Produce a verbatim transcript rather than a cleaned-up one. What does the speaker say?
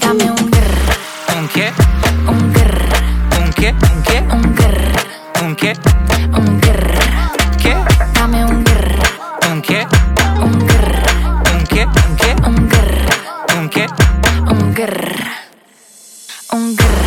Dame un grr. Un che? Un grr. Un che? Un che? Un grr. Un che? Un grr. Che? Dame un grr. Un che? Un grr. Un che? Un che? Un grr. Un che? Un grr. Un grr.